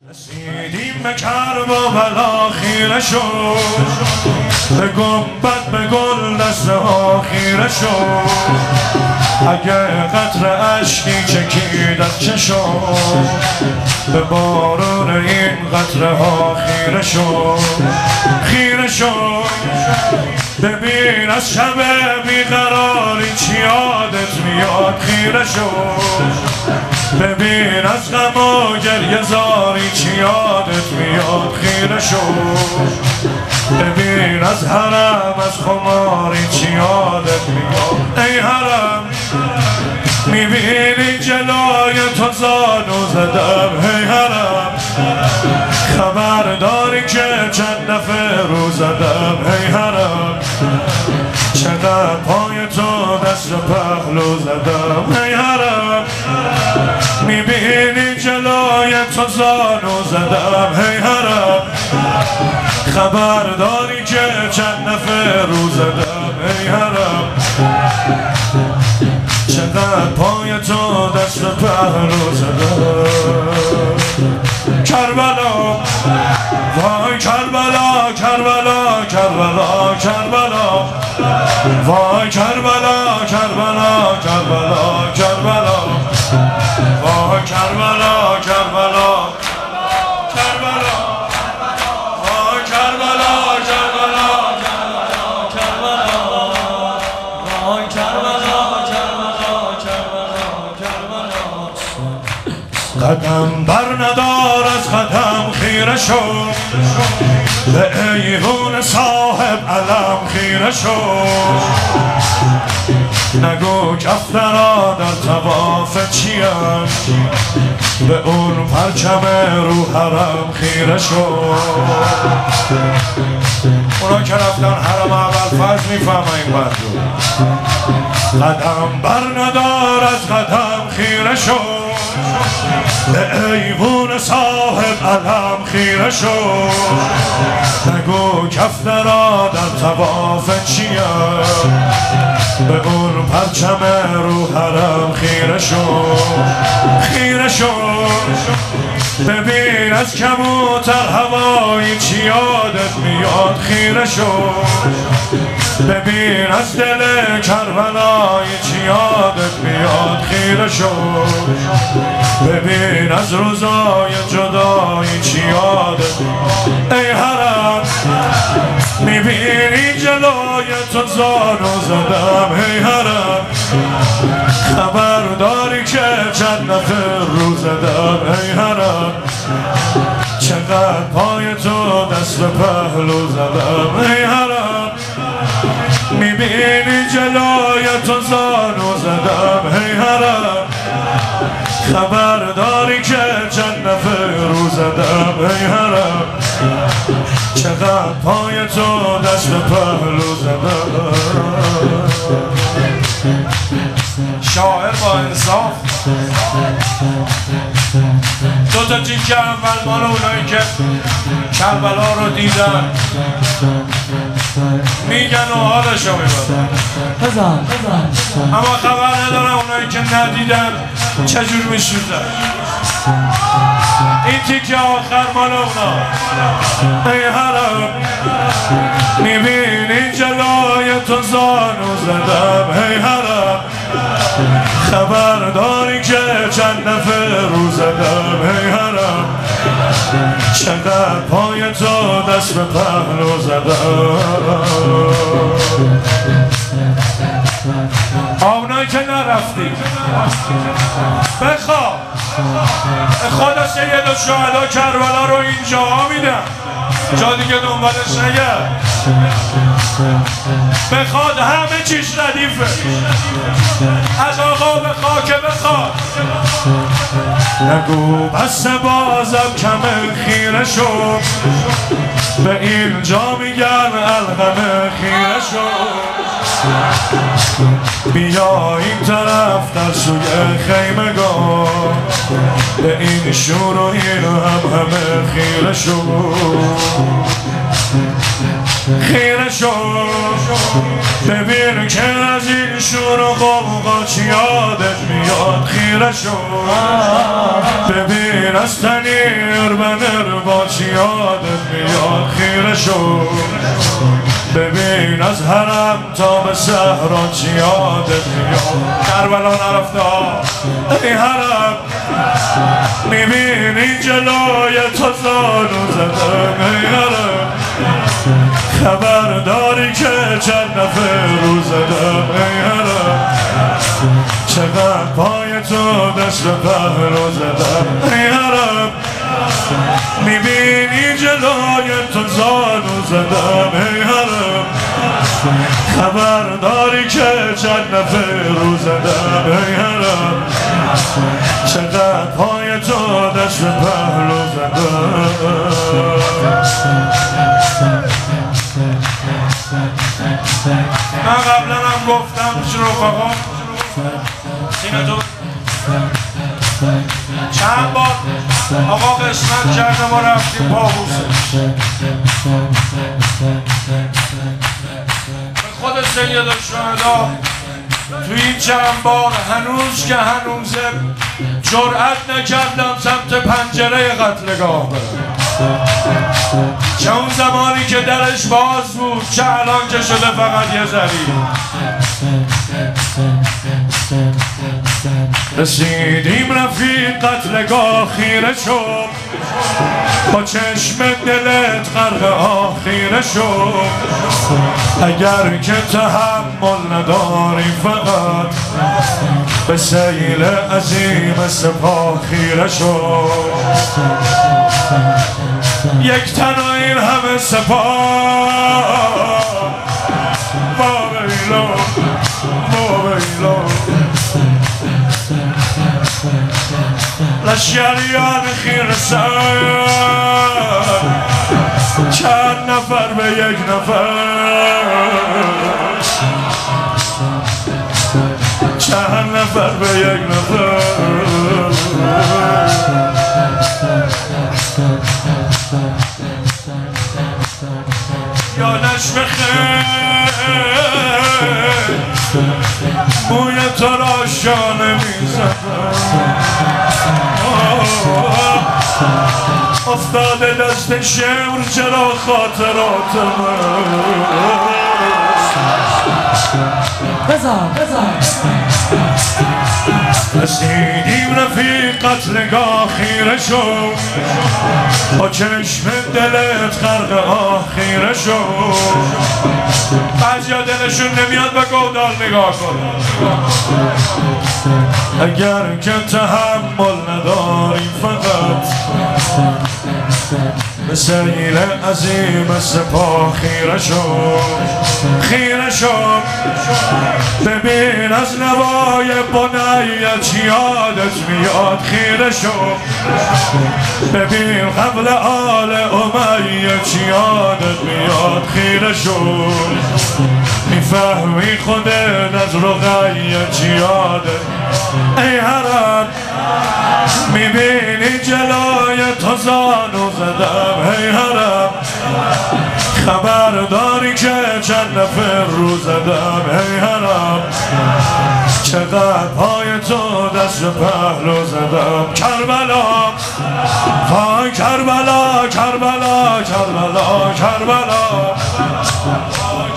رسیدیم به کرب و بلا خیره شد، به گنبد به گل دسته ها خیره شد. اگه قطره اشکی چکید از چشم، به بارون این قطره ها خیره شد، خیره شد. ببین از شب بیقراری چی یادت میاد خیره شد. ببین از غم و گریه زاری چی یادت میاد خیره شد. ببین از حرم از خماری چی یادت میاد ای حرم. میبینی جلوی تو زانو زدم ای حرم. خبر داری که چند دفعه رو زدم ای حرم. چقدر پای تو دست و پهلو زدم ای حرم. میبینی جلوی تو زانو زدم ای حرم. خبر داری که چند دفعه رو زدم ای حرم. چقدر پای تو دست و پهلو زدم. کربلا وای کربلا کربلا کربلا کربلا وای کربلا کربلا کربلا کربلا وای کربلا کربلا کربلا وای کربلا کربلا کربلا وای کربلا کربلا کربلا. قدم بر ندار از قدم خیره شد، به ایوون صاحب علم خیره شد. نگو کفترا در طواف چیم، به اون پرچم رو حرم خیره شد. اونا که رفتن حرم اول فرض میفهمه این بردو. قدم بر ندار از قدم خیره شد، به ایوون صاحب علم خیره شد. نگو کفترا در طواف چیم، به اون پرچم رو حرم خیره شد، خیره شد. ببین از کبوتر هوایی چی یادت میاد خیره شد. ببین از دل کربلایی چی یادت میاد خیره شد. ببین از روزای جدایی چی یادت میاد ای حرم. میبینی جلوی تو زانو زدم ای حرم. خبر داری که چند دفعه رو زدم ای حرم. چقدر پای تو دست به پهلو زدم ای حرم. میبینی جلوی تو زانو زدم ای حرم. خبر داری که چند دفعه رو زدم ای حرم. چقدر پای تو دست به پهلو زدم. شاعر با انصاف دو تا تیکه اول مال اونایی که کربلا رو دیدن میگن و حالشو میبرن، اما خبر ندارن اونایی که ندیدن چجور میشوزن. این تیکه آخر مال اونا ای حرم. میبینی جلوی تو زانو زدم ای حرم. خبر داری که چند دفعه رو زدم ای حرم. چقدر پای تو دست به پهلو زدم. اونایی که نرفتی بخواه خدا سید الشهدا کربلا رو اینجا میدم، جا دیگه دنبالش نگرد. بخواد همه چیش ردیفه، از آقا به خاک بخواد. نگو بس بازم کم خیره شد، به اینجا میگن الغم خیره شد. بیا این طرف در سوی خیمگاه، به این شور و این همه خیره شد، خیره شد. ببین که از این شور و غوغا چی یادت میاد خیره شد ببین از تنیر به نرباچ یادت میاد خیره شد ببین از حرم تا به صحرا چی یادت میاد کربلا نرفته ای حرم میبینی جلوی تو زانو زدم ای حرم خبر داری که چند نفر رو زدم ای حرم چقدر پای تو دست پهلو زدم ای حرم میبینی جلوی تو زانو زدم ای حرم خبر داری که چند نفر رو زدم ای حرم چقدر پای تو دست پهلو زدم من قبلا هم گفتم پیش رفقا سینه تو چند بار آقا قسمت کرده ما رفتیم پابوسه به خود سید الشهدا تو این چند بار هنوز که هنوزه جرأت نکردم سمت پنجره قتلگاه برم چه اون زمانی که درش باز بود چه الان که شده فقط یه ذریع رسیدیم رفیق قتلگاه خیره شد با چشم دلت غرق آخیره شد اگر که تحمل نداری فقط به سیل عظیم سپاه خیره شد یک تنها این همه سپاه ما بیلو لشکریان خیره سر چند نفر به یک نفر چند نفر به یک نفر یا نشم خیل موی تو را شانه میزدم افتاده دست شمر چرا خاطرات من بزار رسیدیم رفیق قتلگاه خیره شد با چشم دلت غرق آخیره شد بعضیا دلشون نمیاد به گودال نگاه کن اگر که تحمل نداری فقط به سیل عظیم سپاه خیره شد ببین از نوای بنیت یادت میاد خیره شد ببین قبل آل امیت یادت میاد خیره شد میفهمی خودت از رقیت یادت ای حرم میبینی جلوی تو زانو زدم ای حرم خبر داری که چند نفر رو زدم ای حرم چقدر پای تو دست پهلو زدم کربلا وای کربلا کربلا کربلا کربلا